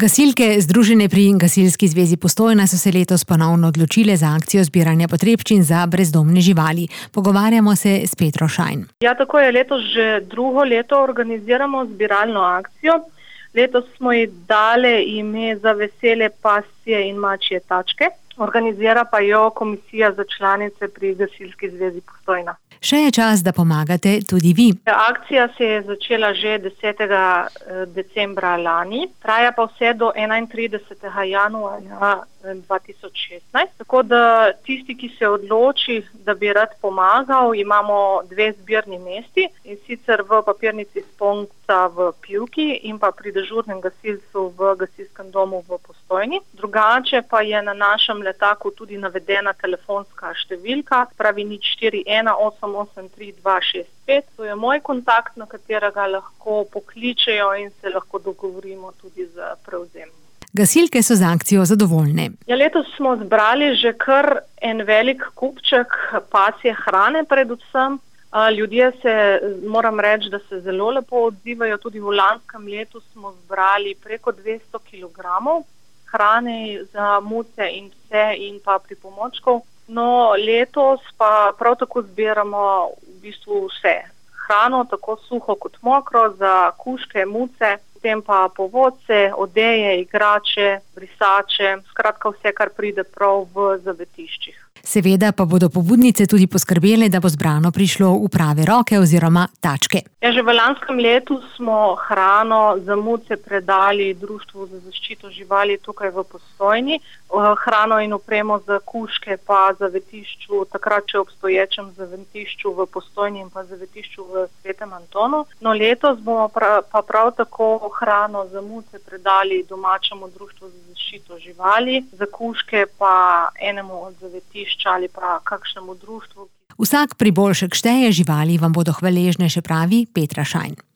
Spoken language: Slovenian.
Gasilke, združene pri Gasilski zvezi Postojna, so se letos ponovno odločile za akcijo zbiranja potrebščin za brezdomne živali. Pogovarjamo se s Petro Šajn. Ja, tako je, letos že drugo leto organiziramo zbiralno akcijo. Letos smo ji dali ime Za vesele pasje in mačje tačke. Organizira pa jo komisija za članice pri Gasilski zvezi Postojna. Še je čas, da pomagate tudi vi. Akcija se je začela že 10. decembra lani, traja pa vse do 31. januarja 2016. Tako da tisti, ki se odloči, da bi rad pomagal, imamo 2 zbirni mesti, in sicer v papirnici Sponca v Pivki in pa pri dežurnem gasilcu v gasilskem domu v Postojni. Drugače pa je na našem letaku tudi navedena telefonska številka, pravi 041 883 265. To je moj kontakt, na katerega lahko pokličejo in se lahko dogovorimo tudi za prevzem. Gasilke so z akcijo zadovoljne. Ja, letos smo zbrali že kar en velik kupček pasje hrane predvsem. Ljudje se, moram reči, da se zelo lepo odzivajo. Tudi v lanskem letu smo zbrali preko 200 kilogramov hrane za muce in pse in pa pripomočkov. No, letos pa prav tako zbiramo v bistvu vse. Hrano, tako suho kot mokro, za kužke, muce, potem pa povodce, odeje, igrače, brisače, skratka vse, kar pride prav v zavetiščih. Seveda pa bodo pobudnice tudi poskrbele, da bo zbrano prišlo v prave roke oziroma tačke. Ja, že v lanskem letu smo hrano za muce predali Društvu za zaščito živali tukaj v Postojni, hrano in opremo za kužke pa zavetišču, takrat še obstoječem zavetišču v Postojni in pa zavetišču v Svetem Antonu. No, letos bomo pa prav tako hrano za muce predali domačemu Društvu za zaščito živali, za kužke pa enemu od zavetišč ali pa kakšnemu društvu. Vsak priboljšek šteje, živali vam bodo hvaležne, še pravi Petra Šajn.